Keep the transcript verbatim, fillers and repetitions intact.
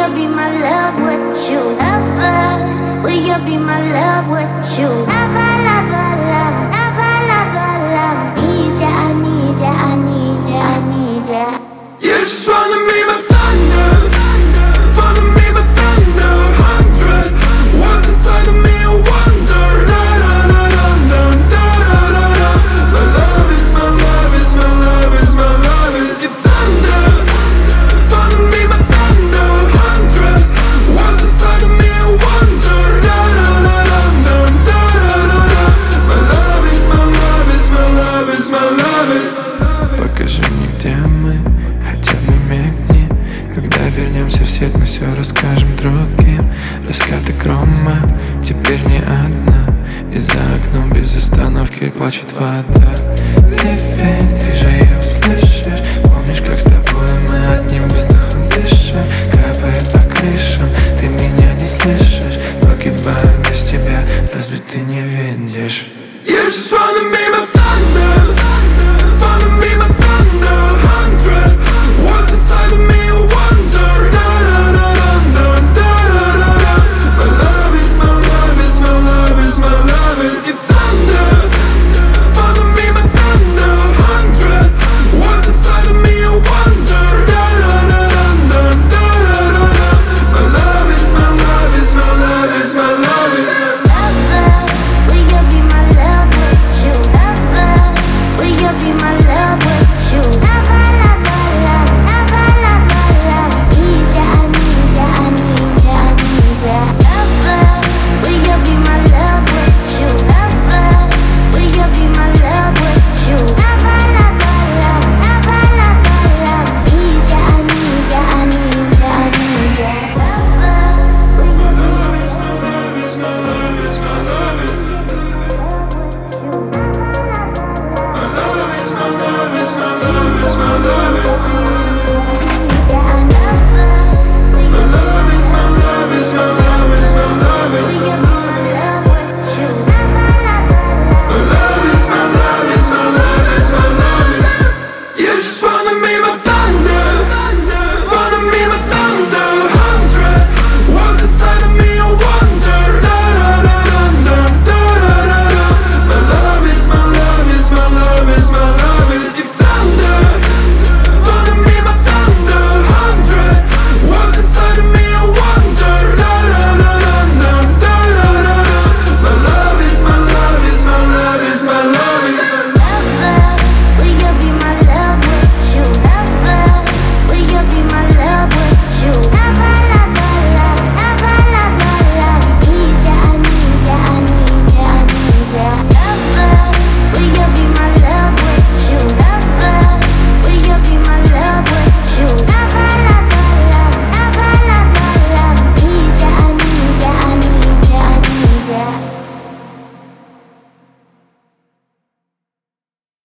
you be my love? Would you ever? Will you be my love? Would you ever, ever, love, ever, ever, love? Need ya, I need ya, I need ya, I need ya. You just wanna be my thunder, wanna be my thunder. Hundred words inside of me, I wonder. Da da da da da da da da. My love is my love is my love is my love is your thunder. Wanna be my thunder. Hundred words inside of me, I wonder. Da da da da da da da da. My love is my love is my love is my love is. Покажи мне, где мы, хотя бы намекни. Когда вернемся в сеть, мы все расскажем другим. Раскаты грома, теперь не одна. И за окном без остановки плачет вода. Ты ведь, ты же ее слышишь. Помнишь, как с тобой мы одним без